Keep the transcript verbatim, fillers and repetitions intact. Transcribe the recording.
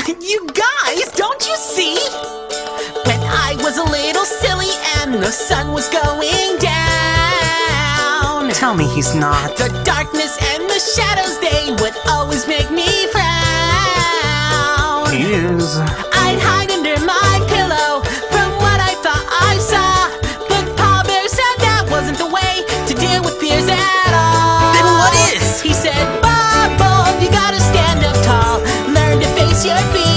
You guys, don't you see? When I was a little silly and the sun was going down, Tell me he's not. the darkness and the shadows, they would always make me frown. He is. I'd hide under my pillow from what I thought I saw, but Pa Bear said that wasn't the way to deal with fears at all. Then what is? He said, Bubble, you gotta stand up tall, learn to face your fears.